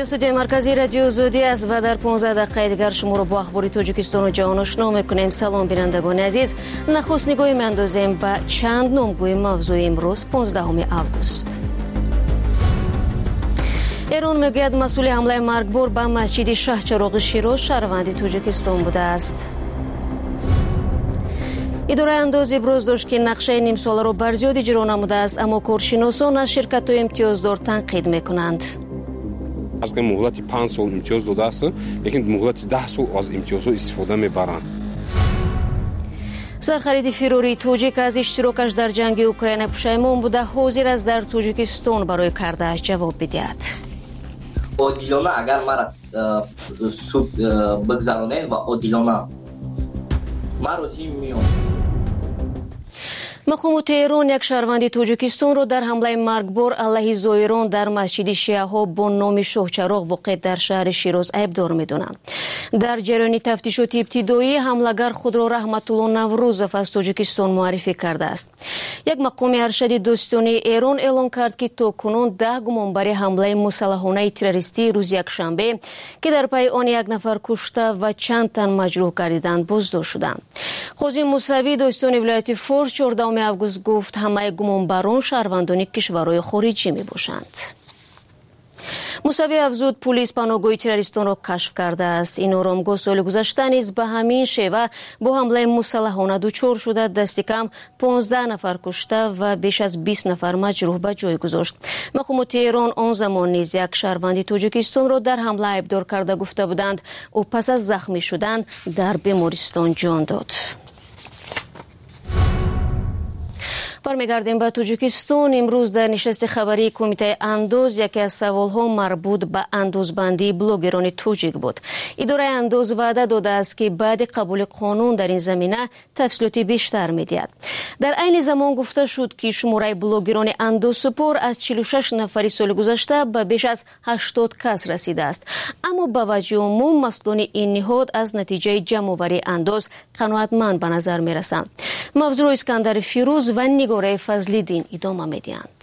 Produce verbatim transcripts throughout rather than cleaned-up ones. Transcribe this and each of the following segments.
студияи марказии радио Зудӣ аст ва дар понздаҳ дақиқаи дигар шуморо бо ахбори Тоҷикистону ҷаҳон ошно мекунем. Салом бинандагони азиз, нахуст нигоҳе меандозем ба чанд номгӯи мавзӯи имрӯз понздаҳуми август. эрон мегӯяд масъули ҳамлаи маргбор ба масҷиди шаҳрчароғи Широз шаҳрванди Тоҷикистон будааст. идораи андоз иброз дошт ки нақшаи нимсоларо барзиёд иҷро намудааст, аммо коршиносон аз ширкатҳои имтиёздор танқид мекунанд. Азга муҳлати панҷ сол имтиёз додааст, лекин муҳлати даҳ сол аз имтиёзҳо истифода мебаранд. сархариди фирории тоҷик аз иштирокаш дар ҷанги Украина пушаймон буда ҳозир аст дар Тоҷикистон барои кардааш ҷавоб бидиҳад. одилона агар мара суд бигзаронед ва одилона ман розӣ меём. мақомоти Эрон як шаҳрванди Тоҷикистонро дар ҳамлаи маргбор алайҳи зоирон дар масҷиди шиаҳо бо номи Шоҳчароғ воқеъ дар шаҳри Широз айбдор медонанд. дар ҷараёни тафтишоти ибтидоӣ ҳамлагар худро Раҳматулло Наврӯзов аз Тоҷикистон муаррифӣ кардааст. як мақоми аршади дӯстонии Эрон эълон кард ки то кунун даҳ гумонбари ҳамлаи мусаллаҳонаи террористӣ рӯзи якшанбе ки дар пайи он як нафар кушта ва чанд тан маҷрӯҳ гардиданд боздошт шуданд. қозӣ Мусавӣ дӯстони вилояти Форс чордаҳуми август гуфт ҳамаи гумонбарон шаҳрвандони кишварҳои хориҷӣ мебошанд. Мусавӣ афзуд, пулис паноҳгоҳи террористонро кашф кардааст. ин оромгоҳ соли гузашта низ ба ҳамин шева бо ҳамлаи мусаллаҳона дучор шуда дасти кам понздаҳ нафар кушта ва беш аз бист нафар маҷрӯҳ ба ҷой гузошт. мақомоти Эрон он замон низ як шаҳрванди Тоҷикистонро дар ҳамла айбдор карда гуфта буданд ӯ пас аз захмӣ шудан дар бемористон ҷон дод. бармегардем ба Тоҷикистон. имрӯз дар нишасти хабарии кумитаи андоз яке аз саволҳо марбут ба андозбандии блогерони тоҷик буд. идораи андоз ваъда додааст ки баъди қабули қонун дар ин замина тафсилоти бештар медиҳад. дар айни замон гуфта шуд ки шумораи блогерони андозсупор аз чилу шаш нафари соли гузашта ба беш аз ҳаштод кас расидааст. аммо ба ваҷҳи умум масъулони ин ниҳод аз натиҷаи ҷамъоварии андоз қаноатманд ба назар мерасанд. мавзӯъро Искандари Фирӯз ва Нигораи Фазлиддин идома медиҳанд.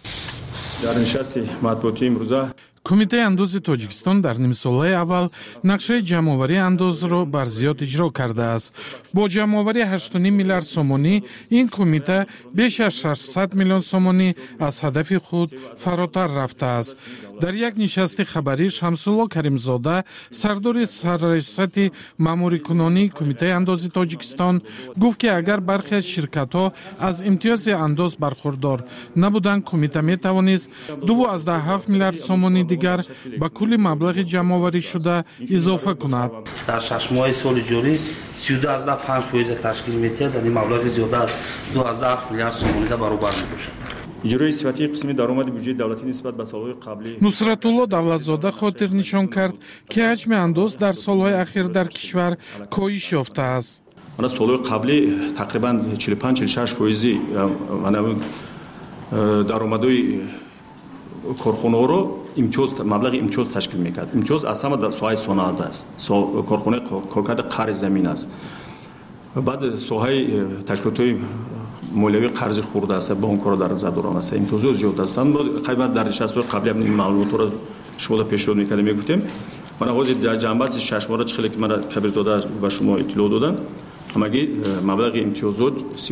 дар нишасти матбуотӣ имрӯза кумитаи андози Тоҷикистон дар нимсолаи аввал нақшаи ҷамъоварии андозро барзиёд иҷро кардааст. бо ҷамъоварии ҳашту ним миллиард сомонӣ ин кумита беш аз шашсад миллион сомонӣ аз ҳадафи худ фаротар рафтааст. дар як нишасти хабарӣ Шамсулло Каримзода, сардори сарраёсати маъмурикунонии кумитаи андози Тоҷикистон, гуфт ки агар бархе аз ширкатҳо аз имтиёзи андоз бархурдор набуданд, кумита метавонист ду аздаҳ ҳафт миллиард сомонӣ дигар ба кулли маблағи ҷамъоварӣ шуда изофа кунад. дар шаш моҳи соли ҷорӣ сию ду аздаҳ панҷ фоиз ташкил метиҳад, яъне маблағи зиёда аз ду аздаҳ ҳафт миллиард сомонида баробар мебошад. иҷрои сифатии қисми даромади буҷаи давлатӣ нисбат ба солҳои қаблӣ. Нусратулло Давлатзода хотир нишон кард ки ҳаҷми андоз дар солҳои ахир дар кишвар коҳиш ёфтааст. мана солҳои қаблӣ тақрибан чилу панҷ чилу шаш фоизи мана даромадҳои корхонаҳоро имтиёз маблағи имтиёз ташкил мекард. имтиёз аз ҳама дар соҳаи сонаат аст. корхонаи коркарди қари замин аст. баъд соҳаи ташкилотҳои молиявӣ қарзи хурда аст, бонкҳоро дар назар дорам аст. имтиёзҳо зиёд ҳастанд. қайбат дар нишастҳои қаблӣ ҳам ин маълумотҳоро шумо пешниҳод мекардем мегуфтем. мана ҳозир дар ҷанбаси шашмора чӣ хеле ки мана Кабирзода ба шумо иттилоъ доданд, ҳамагӣ маблағи имтиёзот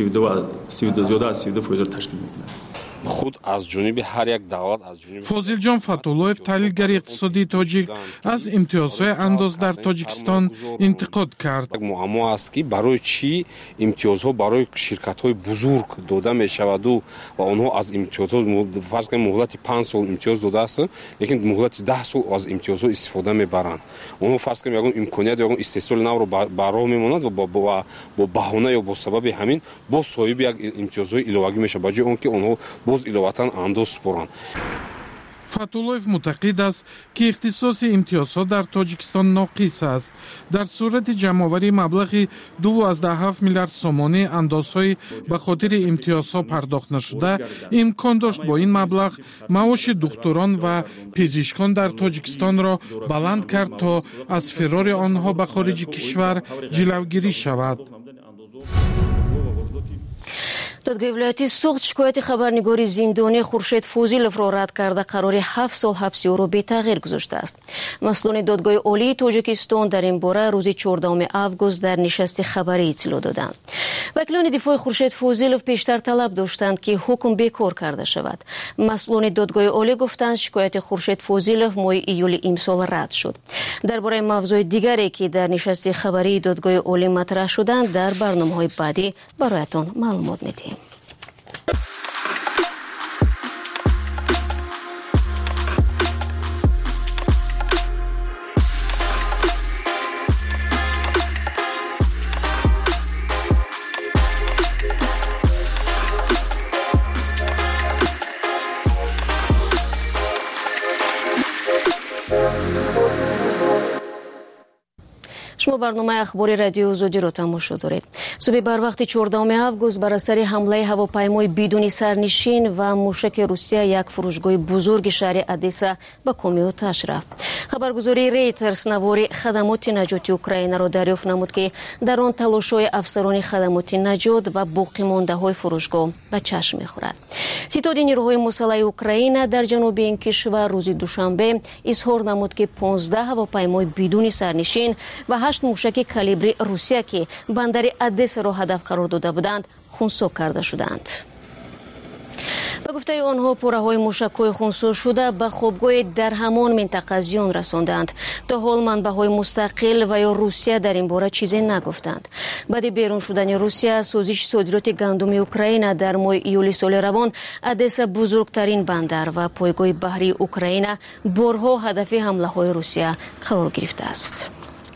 зиёда аз си ду фоизро ташкил мекунад. худ аз ҷониби ҳар як давлат аз ҷониби Фозилҷон Фатуллоев, таҳлилгари иқтисодии тоҷик, аз имтиёзҳои андоз дар Тоҷикистон интиқод кард. муаммо аст ки барои чӣ имтиёзҳо барои ширкатҳои бузург дода мешаваду ва онҳо аз имтиёзҳо фарз кунед муҳлати панҷ сол имтиёз додааст, лекин муҳлати даҳ сол аз имтиёзҳо истифода мебаранд. онҳо фарз кунед ягон имконият ягон истеҳсоли навро ба роҳ мемонанд ва бо баҳона ё бо сабаби ҳамин бо соҳиби як имтиёзҳои иловагӣ мешаванд, ба ҷои он ки онҳо боз иловатан андоз споранд. Фатуллоев мутақид аст ки ихтисоси имтиёзҳо дар Тоҷикистон ноқис аст. дар сурати ҷамъоварии маблағи ду аздаҳ ҳафт миллиард сомонӣ андозҳои ба хотири имтиёзҳо пардохт нашуда, имкон дошт бо ин маблағ маоши духтурон ва пизишкон дар Тоҷикистонро баланд кард, то аз фирори онҳо ба хориҷи кишвар ҷилавгирӣ шавад. دادگاه ولایتی سوخت شکایت خبرنگار زندانی خورشید فوزیلوف را رد کرده قرار هفت سال حبس او را بی تغییر گذاشته است. مسئولان دادگاه عالی تاجیکستان در این باره روز چهاردهم آگوست در نشست خبری اطلاع دادند. وکیلان دفاع خورشید فوزیلوف پیشتر طلب داشتند که حکم بیکار کرده شود. مسئولان دادگاه عالی گفتند شکایت خورشید فوزیلوف ماه ایول امسال رد شد. درباره موضوع دیگری که در نشست خبری دادگاه عالی مطرح شدند در برنامه‌های بعدی برایتان معلومات می‌دهیم. شما برنامه اخباری رادیو آزادی را تماشا دارید. صبح بر وقت چهاردهم آگوست بر اثر حمله هواپیمای بدون سرنشین و موشک روسیه یک فروشگاه بزرگ شهر ادیسا به کامی آتش رفت. خبرگزاری ریترز نوار خدمات نجاتی اوکراین را دریافت نمود که در آن تلاش‌های افسران خدمات نجات و باقی مانده‌های فروشگاه به چشم می‌خورد. ستاد نیروهای مسلح اوکراین در جنوب این کشور روز دوشنبه اظهار نمود که پانزده هواپیمای بدون سرنشین و هشت موشک کالیبر روسیه که بندر ادیسا را هدف قرار داده بودند خونسا کرده شدند. به گفته آنها پره‌های موشک‌های خونسا شده به خوابگاه در همان منطقه زیان رساندند. تا حال منبع‌های مستقل و یا روسیه در این باره چیزی نگفتند. بعد بیرون شدن روسیه سوزش صادرات گندم اوکراین در ماه ایول سال روان ادیسا بزرگترین بندر و پایگاه بحری اوکراین بارها هدف حمله‌های روسیه قرار گرفته است.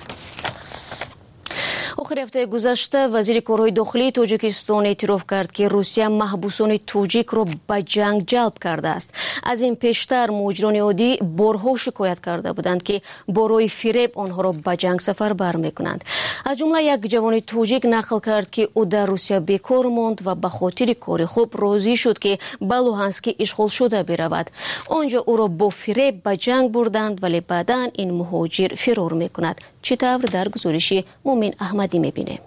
آخر هفته گذشته وزیر کارهای داخلی تاجیکستان اعتراف کرد که روسیه محبوسان تاجیک را به جنگ جلب کرده است. از این پیشتر مهاجران عادی بارها شکایت کرده بودند که برای فریب آنها را به جنگ سفربر می‌کنند. از جمله یک جوان تاجیک نقل کرد که او در روسیه بیکار ماند و به خاطر کار خوب راضی شد که به لوهانسک اشغال شده برود. آنجا او را با فریب به جنگ بردند ولی بعداً این مهاجر فرار می‌کند. چطور در گزارش مومن احمدی می‌بینه.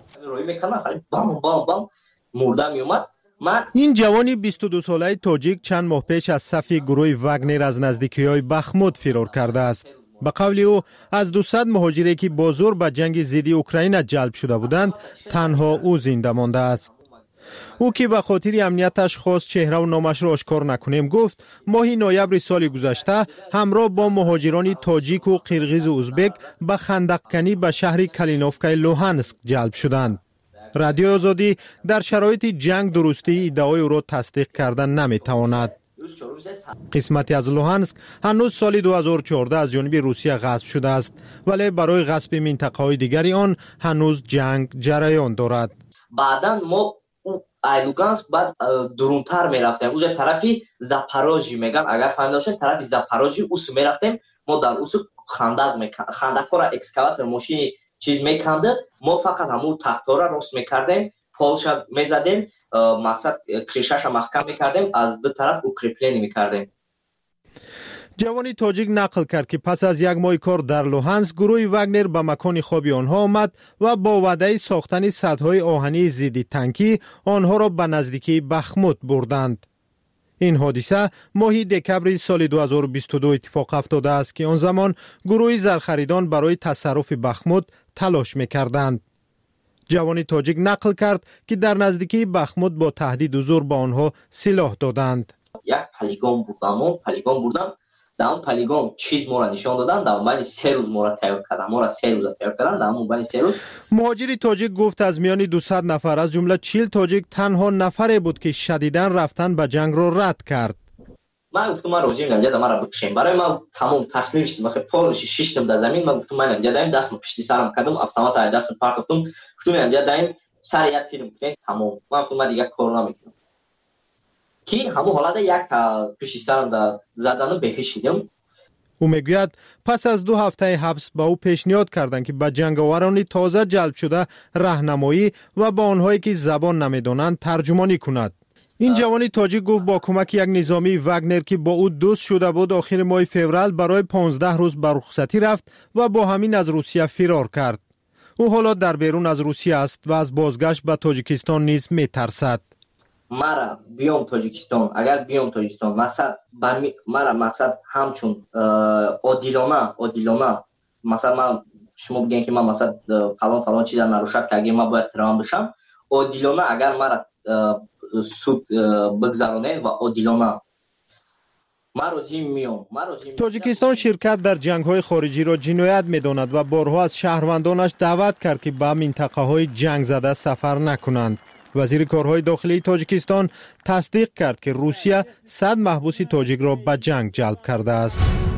این جوانی بیست و دو ساله تاجیک چند ماه پیش از صف گروه واگنر از نزدیکی‌های بخمود فرار کرده است. به قول او از دویست مهاجری که با زور به جنگ ضد اوکراین جلب شده بودند تنها او زنده مانده است. او که به خاطر امنیتش خواست چهره و نامش را آشکار نکنیم گفت ماه نوامبر سال گذشته همراه با مهاجران تاجیک و قرغیز و ازبک به خندقکنی به شهر کلینوفکای لوهانسک جلب شدند. رادیو آزادی در شرایط جنگ درستی ادعای او را تصدیق کردن نمیتواند. قسمتی از لوهانسک هنوز سال دو هزار و چهارده از جانب روسیه غصب شده است ولی برای غصب منطقه‌های دیگری آن هنوز جنگ جریان دارد. بعداً ما ایلوگانسک بعد درونتر میرفتیم اونجا طرفی زاپاروژی میگن اگر فهمیده باشین طرفی زاپاروژی اوس میرفتیم ما در اوس خندق میکرد خندق را اکسکاواتور ماشین چیز میکند ما فقط همون تختا را راست میکردیم پولشا میزدیم مقصد کریشاش محکم میکردیم از دو طرف اوکریپلینی میکردیم. جوانی تاجیک نقل کرد که پس از یک ماه کار در لوهانسک گروه واگنر به مکان خوابی آنها آمد و با وعده ساختن سدهای آهنی ضد تانکی آنها را به نزدیکی بخمود بردند. این حادثه ماه دکبر سال دو هزار و بیست و دو اتفاق افتاده است که آن زمان گروه زرخریدان برای تصرف بخمود تلاش میکردند. جوانی تاجیک نقل کرد که در نزدیکی بخمود با تهدید و زور به آنها سلاح دادند. یک پلیگون بردم پلیگون بردم در اون پلیگون چیز ما را نشان دادن در اون سه روز ما را تیار کردن ما را سه روز تیار کردن در اون سه روز. مهاجر تاجیک گفت از میان دویست نفر از جمله چهل تاجیک تنها نفری بود که شدیداً رفتن به جنگ را رد کرد. من گفتم من روزی میگم ما را بکشیم برای من تمام تسلیم شدم وقتی پالش شیشتم در زمین من گفتم من میگم دستم پشت سرم کردم اتومات دستم پارت گفتم گفتم میگم دایم سر یک تیر میکنم تمام من گفتم من دیگه کار نمیکنم کی همون حالت یک پشت سرم در زدن بهشیدم. او میگوید پس از دو هفته حبس با او پیشنهاد کردند که به جنگاوران تازه جلب شده راهنمایی و با آنهایی که زبان نمیدانند ترجمانی کند. این جوانی تاجیک گفت با کمک یک نظامی واگنر که با او دوست شده بود آخر ماه فوریه برای پانزده روز به رخصتی رفت و با همین از روسیه فرار کرد. او حالا در بیرون از روسیه است و از بازگشت به تاجیکستان نیز میترسد. мара биём тоҷикистон, агар биём тоҷикистон мақсад мара мақсад ҳамчун одилона одилона масалан ман шумо бигем ки ман масалан фалон фалон чиза нарушад кардаги ман бояд тираван бошам, одилона агар мара суд бигзаронед ва одилона тоҷикистон ширкат дар ҷангҳои хориҷиро ҷиноят медонад ва борҳо аз шаҳрвандонаш даъват кард ки ба минтақаҳои ҷангзада сафар накунанд. вазири корҳои дохилии тоҷикистон тасдиқ кард ки русия сад маҳбуси тоҷикро ба ҷанг ҷалб кардааст.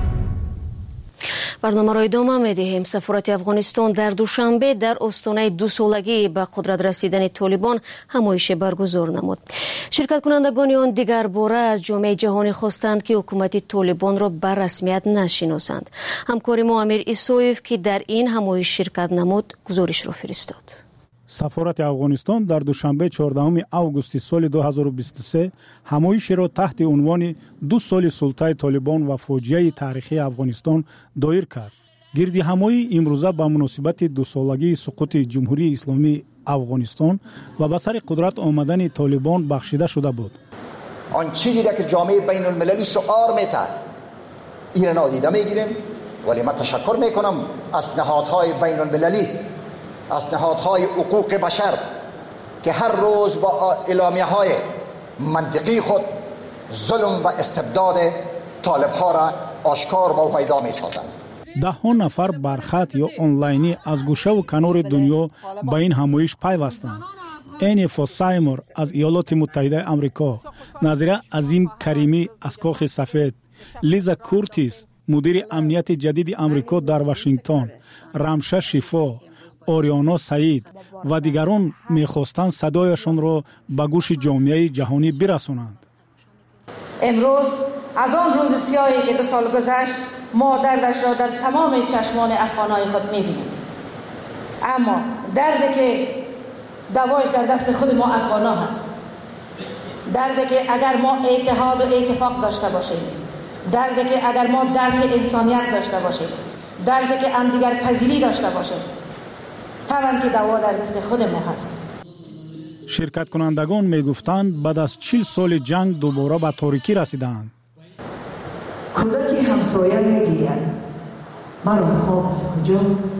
барномаро идома медиҳем. сафорати афғонистон дар душанбе дар остонаи дусолагӣ ба қудрат расидани толибон ҳамоише баргузор намуд. ширкаткунандагони он дигар бора аз ҷомеаи ҷаҳонӣ хостанд ки ҳукумати толибонро ба расмият нашиносанд. ҳамкори мо Амир Исоев ки дар ин ҳамоиш ширкат намуд гузоришро фиристод. сафорати афғонистон дар душанбе чордаҳуми августи соли ду ҳазору бисту се ҳамоишеро таҳти унвони ду соли султаи толибон ва фоҷиаи таърихии афғонистон доир кард. гирди ҳамои имрӯза ба муносибати дусолагии суқути ҷумҳурии исломии афғонистон ва ба сари қудрат омадани толибон бахшида шуда буд. آن چیزی را که جامعه بین المللی شعار می‌دهد ایران نادیده می‌گیریم، ولی من تشکر می‌کنم از نهادهای بین المللی، از نهادهای حقوق بشر که هر روز با اعلامیه‌های منطقی خود ظلم و استبداد طالب‌ها را آشکار و پیدا می‌سازند. ده‌ها نفر برخط یا آنلاینی از گوشه و کنار دنیا به این همایش پیوستند. اینی فوسایمور از ایالات متحده آمریکا، نظیره عظیم کریمی از کاخ سفید، لیزا کورتیس مدیر امنیت جدید آمریکا در واشنگتن، رامشه شفا، اوریانا سعید و دیگران می‌خواستند صدایشان را به گوش جامعه جهانی برسانند. امروز از آن روز سیاهی که دو سال گذشت ما دردش را در تمام چشمان افغان‌های خود می‌بینیم. اما دردی که دوایش در دست خود ما افغان‌ها هست. دردی که اگر ما اتحاد و اتفاق داشته باشیم، دردی که اگر ما درک انسانیت داشته باشیم، دردی که همدیگر پذیری داشته باشیم، طبعاً که دوا در دست خود ما هست. شرکت کنندگان میگفتند بعد از چهل سال جنگ دوباره به تاریکی رسیدند. کودکی همسایه میگیرد مرا خواب از کجا؟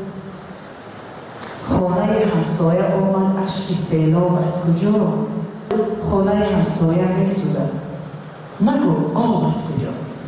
خانه همسایه آمد اشکی سیلاب از کجا؟ خانه همسایه میسوزد نگو آب از کجا؟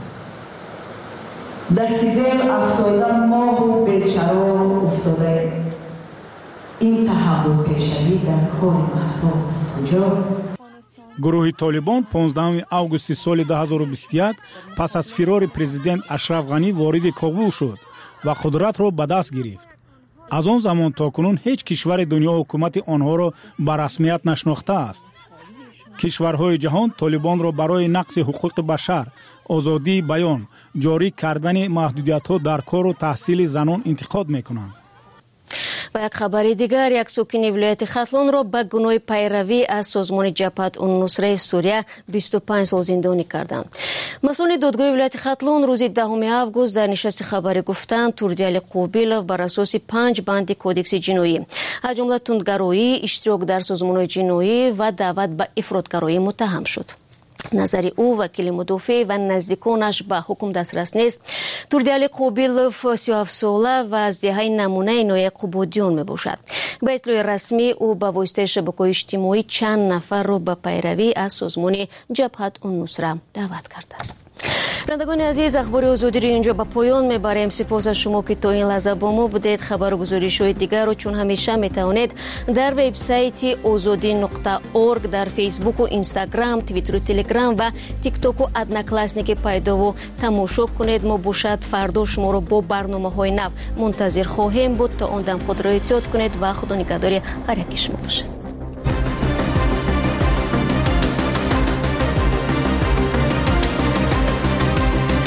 دستی دل افتاده ماه و بیچرا افتاده این تحول پیشوی در کار محتاب از کجا؟ گروه طالبان پانزدهم августи соли ду ҳазору бисту як пас аз фирори президент Ашраф Ғанӣ вориди Кобул шуд ва қудратро ба даст гирифт. аз он замон то кунун ҳеҷ кишвари дунё ҳукумати онҳоро ба расмият нашнохтааст. кишварҳои ҷаҳон толибонро барои нақси ҳуқуқи башар, озодии баён, ҷорӣ кардани маҳдудиятҳо дар кору таҳсили занон интиқод мекунанд. و یک خبری دیگر، یک ساکن ولایت خطلون را به گناه پیروی از سازمان جبهت النصره سوریه بیست و پنج سال زندانی کردند. مسئولان دادگاه ولایت خطلون روز دهم آگوست در نشست خبری گفتند توردیال قوبیلوف بر اساس پنج بند کودکس جنایی از جمله تندگرایی، اشتراک در سازمان جنایی و دعوت به افراطگرایی متهم شد. نظر او وکیل مدافع و نزدیکانش به حکم دسترس نیست. توردیال قوبیلوف سی و هفت ساله و از دهه نمونه نوع قبودیون می باشد. به اطلاع رسمی او به واسطه شبکه‌های اجتماعی چند نفر را به پیروی از سازمان جبهت النصره دعوت کرده است. شنوندگان عزیز، اخبار آزادی رو اینجا به پایان میبریم. سپاس از شما که تا این لحظه با ما بودید. خبر و گزارش‌های دیگر رو چون همیشه میتوانید در وبسایت آزادی نقطه اورگ، در فیسبوک و اینستاگرام، توییتر و تلگرام و تیک تاک و ادناکلاسنیک پیدا و تماشا کنید. ما باشد فردا شما رو با برنامه‌های نو منتظر خواهیم بود. تا اون دم خود را احتیاط کنید و خدا نگهدار هر یک شما باشد.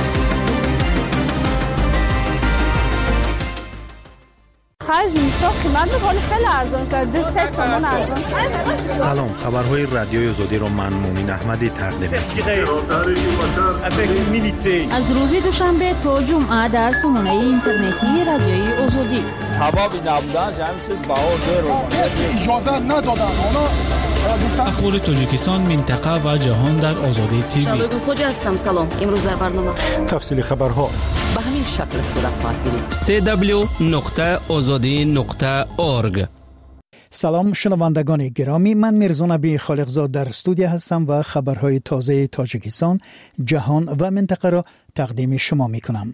خرج میساخت قبل خیلی خیلی ارزان شد. سه تومن ارزان شد. سلام، خبرهای رادیوی آزادی را من مؤمن احمدی تقدیم می‌کنم. از روز دوشنبه تا جمعه در سامانه اینترنتی رادیوی آزادی. حبابی نبودن همین چیز باور رو اجازه ندادن. اخبار تاجیکستان، منطقه و جهان در آزادی تیوی. شبگون خوج هستم. سلام. امروز در برنامه تفصیل خبرها به همین شکل صورت خواهد گرفت. سه دبلیو نقطه آزادی نقطه اورگ. سلام شنوندگان گرامی، من میرزا نبی خالقزاد در استودیو هستم و خبرهای تازه تاجیکستان، جهان و منطقه را تقدیم شما میکنم.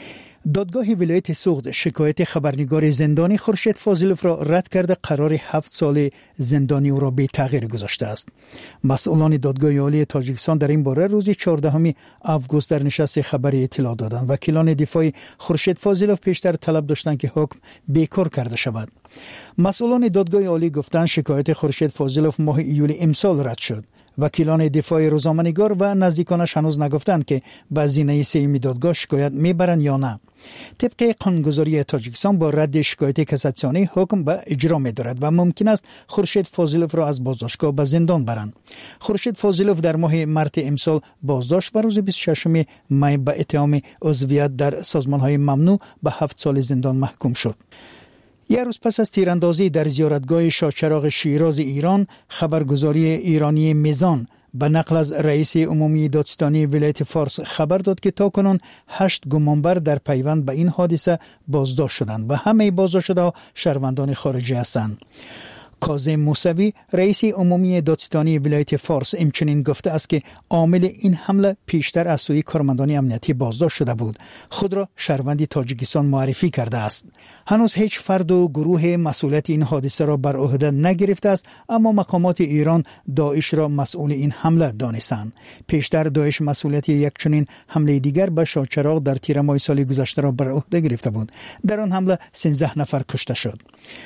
دادگاه ولایت سوخت شکایت خبرنگار زندانی خورشید فاضلوف را رد کرده قرار هفت سال زندانی او را بی تغییر گذاشته است. مسئولان دادگاه عالی تاجیکستان در این باره روز چهاردهم آگوست در نشست خبری اطلاع دادند. وکیلان دفاع خورشید فاضلوف پیشتر طلب داشتند که حکم بیکار کرده شود. مسئولان دادگاه عالی گفتند شکایت خورشید فاضلوف ماه ایول امسال رد شد. وکیلان دفاع روزنامه‌نگار و نزدیکانش هنوز نگفتند که به زینه سیمی دادگاه شکایت میبرند یا نه. طبق قانونگذاری تاجیکستان با رد شکایت کاساسیونی حکم به اجرا می‌دارد و ممکن است خورشید فاضلوف را از بازداشتگاه به زندان برند. خورشید فاضلوف در ماه مارس امسال بازداشت و روز بیست و ششم می به اتهام عضویت در سازمان‌های ممنوع به هفت سال زندان محکوم شد. یک روز پس از تیراندازی در زیارتگاه شاهچراغ شیراز ایران، خبرگزاری ایرانی میزان به نقل از رئیس عمومی دادستانی ولایت فارس خبر داد که تاکنون هشت گمانبر در پیوند به این حادثه بازداشت شدند و همه بازداشت شده شهروندان خارجی هستند. کاظم موسوی رئیس عمومی دادستانی ولایت فارس همچنین گفته است که عامل این حمله پیشتر از سوی کارمندان امنیتی بازداشت شده بود. خود را شهروند تاجیکستان معرفی کرده است. هنوز هیچ فرد و گروه مسئولیت این حادثه را بر عهده نگرفته است، اما مقامات ایران داعش را مسئول این حمله دانستند. پیشتر داعش مسئولیت یک چنین حمله دیگر به شاهچراغ در تیر ماه سال گذشته را بر عهده گرفته بود. در آن حمله سیزده نفر کشته شد.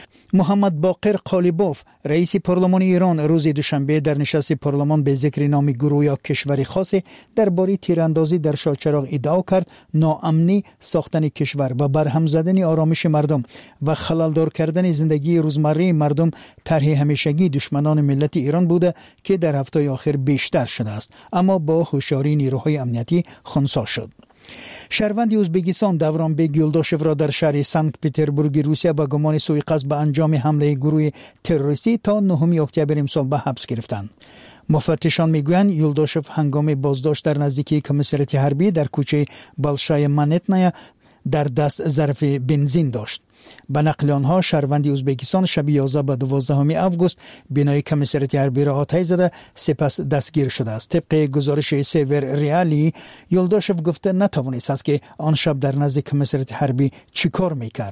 محمد باقر قالیباف رئیس پارلمان ایران روز دوشنبه در نشست پارلمان به ذکر نام گروه یا کشور خاصی درباره تیراندازی در شاهچراغ ادعا کرد ناامنی ساختن کشور و برهم زدن آرامش مردم و خللدار کردن زندگی روزمره مردم طرح همیشگی دشمنان ملت ایران بوده که در هفته آخر بیشتر شده است، اما با هوشیاری نیروهای امنیتی خنثی شد. شهروند ازبکستان دورانبگ یولداشف را در شهر سنت پترزبورگ روسیه با گمان سوء قصد به انجام حمله گروه تروریستی تا نهم اکتبر امسال به حبس گرفتند. مفتشان میگویند یولداشف هنگام بازداشت در نزدیکی کمیساریات حربی در کوچه بالشای منتنایا در دست ظرف بنزین داشت. به نقل آنها شهروند ازبکستان شب یازده به دوازدهم آگوست بنای کمیساریات حربی را آتش زده سپس دستگیر شده است. طبق گزارش سیور ریالی یولداشف گفته نتوانست است که آن شب در نزد کمیساریات حربی چیکار میکرد.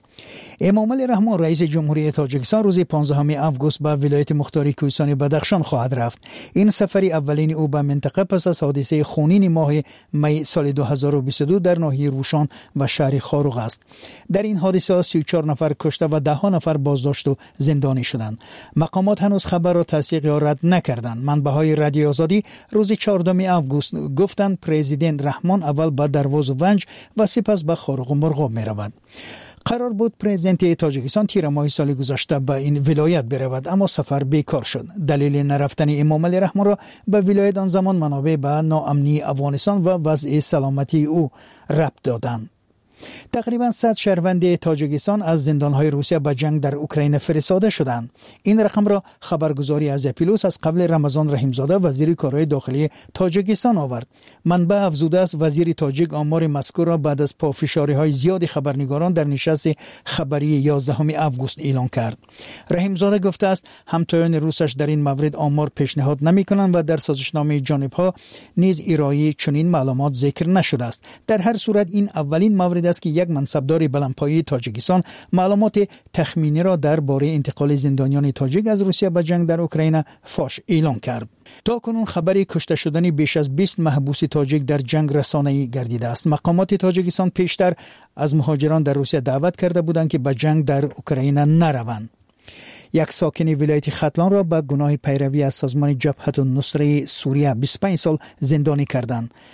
امام علی رحمان رئیس جمهوری تاجیکستان روز پانزدهم آگوست به ولایت مختاری کوهستانی بدخشان خواهد رفت. این سفری اولین او به منطقه پس از حادثه خونین ماه می سال دو هزار و بیست و دو در ناحیه روشان و شهر خاروق است. در این حادثه سی و چهار نفر کشته و ده ها نفر بازداشت و زندانی شدند. مقامات هنوز خبر را تصدیق یا رد نکردند. منبع‌های رادیو آزادی روز چهاردهم آگوست گفتند پرزیدنت رحمان اول به درواز و ونج و سپس به خاروق و مرغاب می رود. قرار بود پرزیدنت تاجیکستان تیر ماه سال گذشته به این ولایت برود، اما سفر بیکار شد. دلیل نرفتن امام علی رحمان را به ولایت آن زمان منابع به ناامنی افغانستان و وضع سلامتی او ربط دادند. تقریبا صد شهروند تاجیکستان از زندانهای روسیه به جنگ در اوکراین فرستاده شدند. این رقم را خبرگزاری از اپیلوس از قبل رمضان رحیمزاده وزیر کارهای داخلی تاجیکستان آورد. منبع افزوده است وزیر تاجیک آمار مذکور را بعد از پافشاری‌های زیاد خبرنگاران در نشست خبری یازدهم آگوست اعلام کرد. رحیمزاده گفته است همتایان روسش در این مورد آمار پیشنهاد نمی‌کنند و در سازشنامه جانب‌ها نیز ارائه چنین معلومات ذکر نشده است. در هر صورت این اولین مورد است که یک منصبدار بلندپایه تاجیکستان معلومات تخمینی را درباره انتقال زندانیان تاجیک از روسیه به جنگ در اوکراین فاش اعلام کرد. تا کنون خبری کشته شدن بیش از بیست محبوس تاجیک در جنگ رسانه‌ای گردیده است. مقامات تاجیکستان پیشتر از مهاجران در روسیه دعوت کرده بودند که به جنگ در اوکراین نروند. یک ساکن ولایت ختلان را به گناه پیروی از سازمان جبهت النصره سوریه بیست و پنج سال زندانی کردند.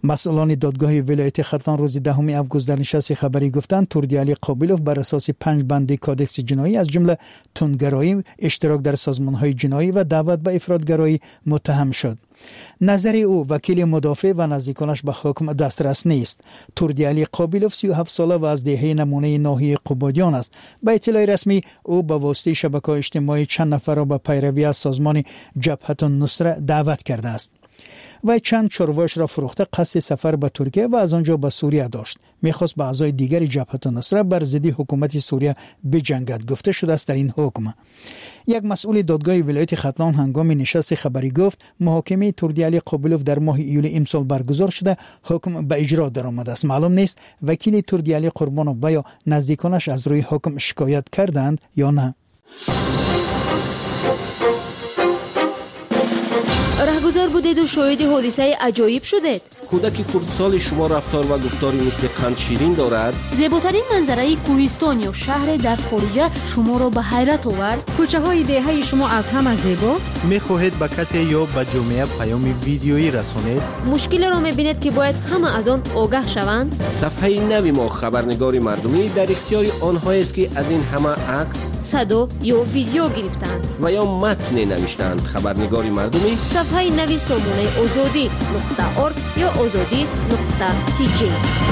مسئولان دادگاه ولایت ختلان روز دهم اوگوست در نشست خبری گفتند توردی علی قابلوف بر اساس پنج بند کادکس جنایی از جمله تندگرایی، اشتراک در سازمان‌های جنایی و دعوت به افراطگرایی متهم شد. نظر او وکیل مدافع و نزدیکانش به حکم دسترس نیست. توردی علی قابلوف سی و هفت ساله و از دهه نمونه ناحیه قبادیان است. به اطلاع رسمی او به واسطه شبکه‌های اجتماعی چند نفر را به پیروی از سازمان جبهة النصره دعوت کرده است. و چند چارواش را فروخته قصد سفر به ترکیه و از آنجا به سوریه داشت. میخواست با اعضای دیگر جبهة النصره بر ضد حکومت سوریه بجنگد گفته شده است در این حکم. یک مسئول دادگاه ولایت ختلان هنگام نشست خبری گفت محاکمه توردی علی قابلوف در ماه ایول امسال برگزار شده، حکم به اجرا درآمده است. معلوم نیست وکیل توردی علی قربانو و یا نزدیکانش از روی حکم شکایت کردند یا نه. رهگذر بودید و شاهد حادثه عجایب شدید. کودک کردسال شما رفتار و گفتاری مثل قند شیرین دارد. زیباترین منظره کوهستان یا شهر در خارج شما را به حیرت آورد. کوچه های دهه شما از همه زیباست. میخواهید به کسی یا به جامعه پیام ویدیویی رسانید؟ مشکل را میبینید که باید همه از آن آگاه شوند. صفحه نوی ما خبرنگار مردمی در اختیار آنها است که از این همه عکس، صدا یا ویدیو گرفتند و یا متن نوشتند. خبرنگار مردمی صفحه نوی سامانه آزادی نقطه ارگ یا آزادی نقطه تی جی.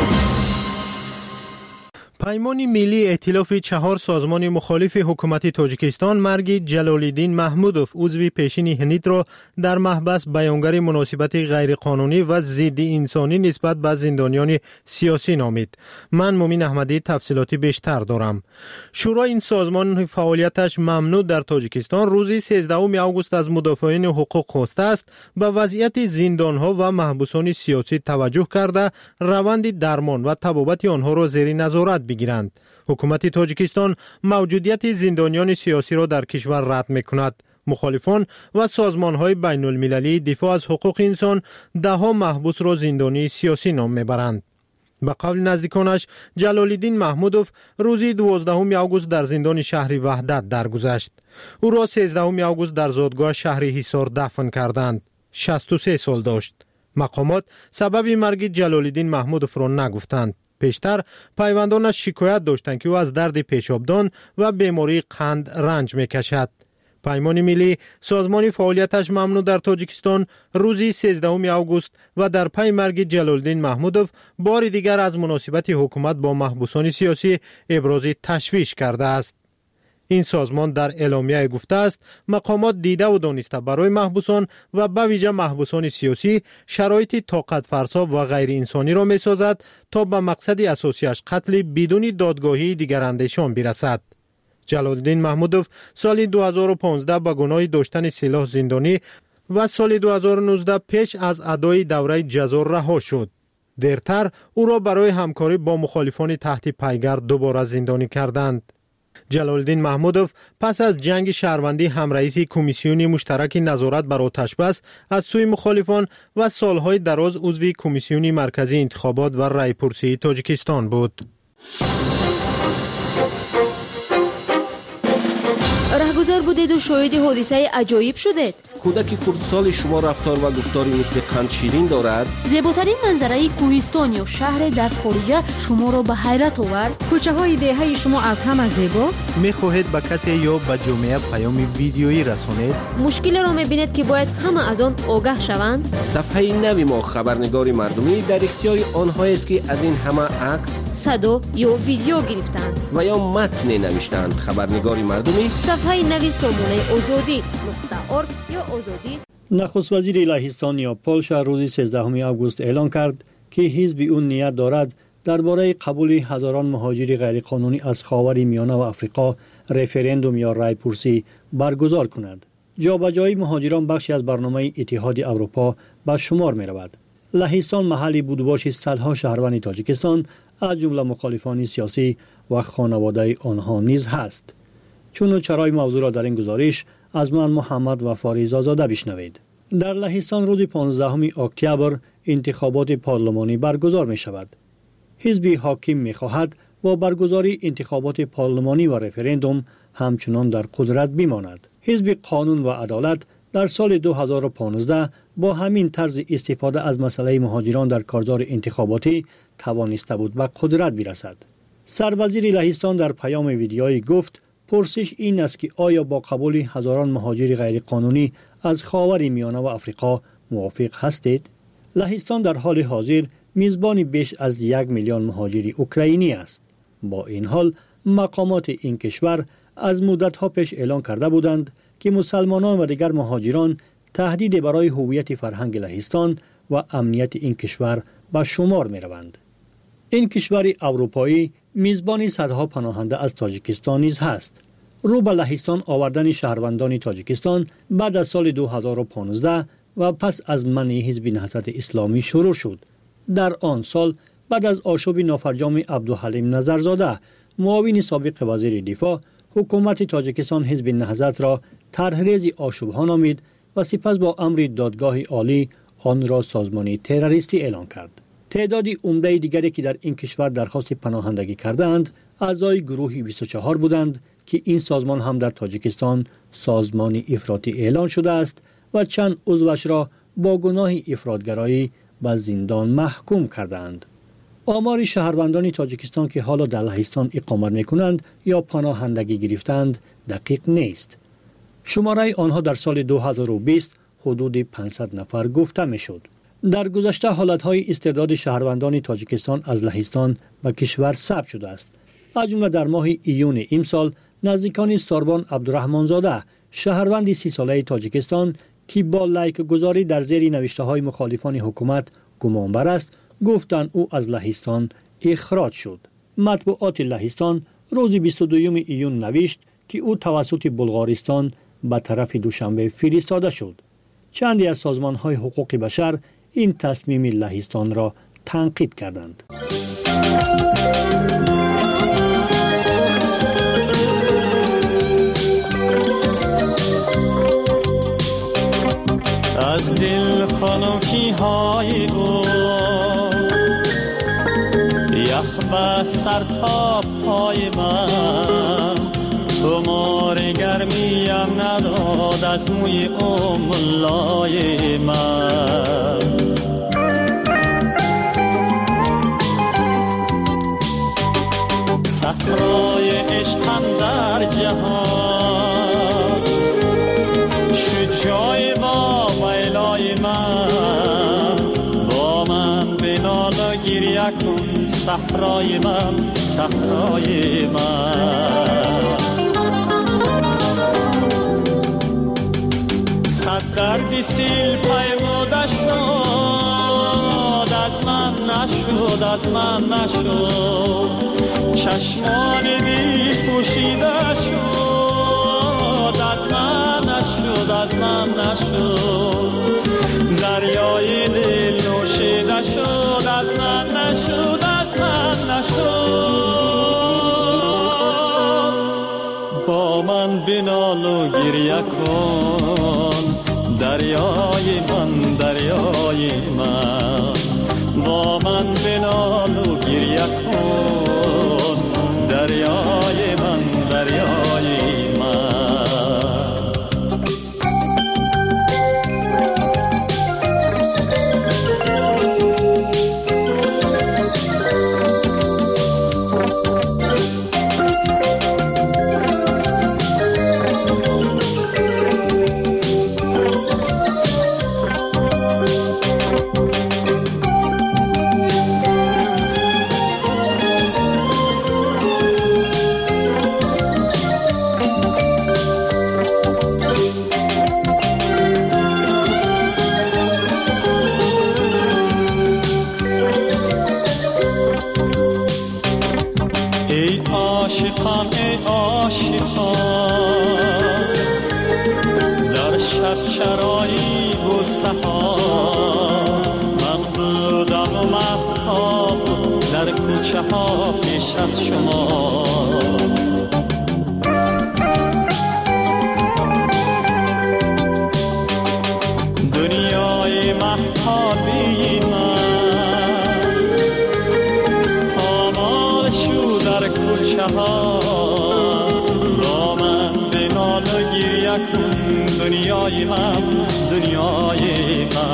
پیمان ملی ائتلاف چهار سازمان مخالف حکومت تاجیکستان مرگ جلال‌الدین محمودوف عضو پیشین هنید را در محبس بیانگر مناسبت غیرقانونی و ضد انسانی نسبت به زندانیان سیاسی نامید. من مومین احمدی تفصیلاتی بیشتر دارم. شورای این سازمان فعالیتش ممنوع در تاجیکستان روز سیزدهم آگوست از مدافعین حقوق خواسته است به وضعیت زندانها و محبوسان سیاسی توجه کرده روند درمان و طبابت آنها را زیر نظارت بگیرند. حکومت تاجیکستان موجودیت زندانیان سیاسی را در کشور رد می‌کند. مخالفان و سازمان‌های بین المللی دفاع از حقوق انسان ده‌ها محبوس را زندانی سیاسی نام می‌برند. به قول نزدیکانش جلال‌الدین محمودوف روز دوازدهم آگوست در زندان شهر وحدت درگذشت. او را سیزدهم آگوست در زادگاه شهر حصار دفن کردند. شصت و سه سال داشت. مقامات سبب مرگ جلال‌الدین محمودوف را نگفتند. پیشتر پیوندانش شکایت داشتند که او از درد پیشابدان و بیماری قند رنج میکشد. پیمان ملی سازمان فعالیتش ممنوع در تاجیکستان روز سیزدهم آگوست و در پی مرگ جلال‌الدین محمودوف بار دیگر از مناسبت حکومت با محبوسان سیاسی ابراز تشویش کرده است. این سازمان در اعلامیه گفته است مقامات دیده و دانسته برای محبوسان و به ویژه محبوسان سیاسی شرایط طاقت فرسا و غیر انسانی را می سازد تا به مقصد اساسیش قتل بدون دادگاهی دیگراندیشان برسد. جلال‌الدین محمودوف سال دو هزار و پانزده به گناه داشتن سلاح زندانی و سال دو هزار و نوزده پیش از ادای دوره جزا رها شد. دیرتر او را برای همکاری با مخالفان تحت پیگر دوباره زندانی کردند. جلال‌الدین محمودوف پس از جنگ شهروندی همرئیس کمیسیون مشترک نظارت بر آتشبس از سوی مخالفان و سالهای دراز عضو کمیسیون مرکزی انتخابات و رایپرسی تاجیکستان بود. رهگذر بودید و شاهد حادثه عجایب شدید. کودک کردسال شما رفتار و گفتاری مثل قند شیرین دارد. زیباترین منظره کوهستان یا شهر در خارج شما را به حیرت آورد. کوچه های دهه شما از همه زیباست. میخواهید به کسی یا به جامعه پیام ویدیویی رسانید؟ مشکل را میبینید که باید همه از آن آگاه شوند. صفحه نوی ما خبرنگار مردمی در اختیار آنها است که از این همه عکس، صدا یا ویدیو گرفتند و یا متن نوشتند. خبرنگار مردمی صفحه نوی سامانه آزادی نقطه ارگ یا آزادی. نخست وزیر لهستان یا پولشا روز سیزدهم آگوست اعلان کرد که حزب اون نیت دارد درباره قبول هزاران مهاجر غیرقانونی از خاور میانه و افریقا رفراندوم یا رایپرسی برگزار کند. جابجایی مهاجران بخشی از برنامه اتحاد اروپا به شمار می رود. لهستان محلی بودباش صدها شهروند تاجیکستان از جمله مخالفان سیاسی و خانواده آنها نیز هست. چون چرای موضوع را در این گزارش از من محمد و فاریز آزاده بشنوید. در لهستان روز پانزدهم اکتبر انتخابات پارلمانی برگزار می شود. حزب حاکم می خواهد با برگزاری انتخابات پارلمانی و رفراندوم همچنان در قدرت بماند. حزب قانون و عدالت در سال دو هزار و پانزده با همین طرز استفاده از مسئله مهاجران در کارزار انتخاباتی توانسته بود به قدرت برسد. سروزیر لهستان در پیام ویدیویی گفت پرسش این است که آیا با قبول هزاران مهاجر غیرقانونی از خاور میانه و افریقا موافق هستید؟ لهستان در حال حاضر میزبان بیش از یک میلیون مهاجر اوکراینی است. با این حال مقامات این کشور از مدت‌ها پیش اعلان کرده بودند که مسلمانان و دیگر مهاجران تهدید برای هویت فرهنگ لهستان و امنیت این کشور به شمار می‌روند. این کشور اروپایی میزبان صدها پناهنده از تاجیکستان نیز هست. رو به لهستان آوردن شهروندان تاجیکستان بعد از سال دو هزار و پانزده و پس از منع حزب نهضت اسلامی شروع شد. در آن سال بعد از آشوب نافرجام عبدالحلیم نظرزاده معاون سابق وزیر دفاع، حکومت تاجیکستان حزب نهضت را طرحریز آشوب‌ها نامید و سپس با امر دادگاه عالی آن را سازمان تروریستی اعلان کرد. تعدادی عمده دیگری که در این کشور درخواست پناهندگی کردند اعضای گروه بیست و چهار بودند که این سازمان هم در تاجیکستان سازمان افراطی اعلان شده است و چند عضوش را با گناه افراطگرایی به زندان محکوم کردند. آمار شهروندان تاجیکستان که حالا در لهستان اقامت می‌کنند یا پناهندگی گرفتند دقیق نیست. شماره آنها در سال دو هزار و بیست حدود پانصد نفر گفته می‌شد. در گذشته حالت‌های استرداد شهروندان تاجیکستان از لهستان به کشور ثبت شده است. از جمله در ماه ایون امسال نزدیکان ساربان عبدالرحمنزاده شهروند سی ساله تاجیکستان که با لایک گذاری در زیر نوشته‌های مخالفان حکومت گمانبر است گفتند او از لهستان اخراج شد. مطبوعات لهستان روز بیست و دوم ایون نوشت که او توسط بلغارستان به طرف دوشنبه فرستاده شد. چندی از سازمان‌های حقوق بشر این تصمیم لهستان را تنقید کردند. از دل خنکی های او یخ به سر تا پای من تو مار گرمیم نداد از موی ام لای من صحرای عشقم در جهان شجای با ویلای من با من بنال و گریه کن صحرای من صحرای من صد دردی سیل پیموده شد از من نشد از من نشد چشمان بی پوشیده شد از من نشد از من نشد دریای دل نوشیده شد از من نشد از من نشد با من بنال و گریه کن دریای من دریای من با من بنال و گریه کن دریای من دریای من دنیای من دنیای من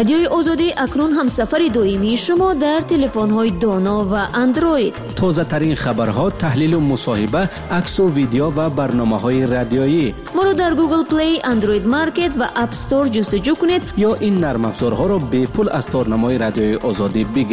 رادیوی آزادی اکنون هم سفر دائمی شما در تلفن‌های دانا و اندروید. تازه ترین خبرها، تحلیل و مصاحبه، عکس و ویدیو و برنامه‌های رادیویی. ما رو در گوگل پلی، اندروید مارکت و اپ استور جستجو کنید یا این نرم افزارها را به پول از تارنمای رادیوی آزادی بگیرید.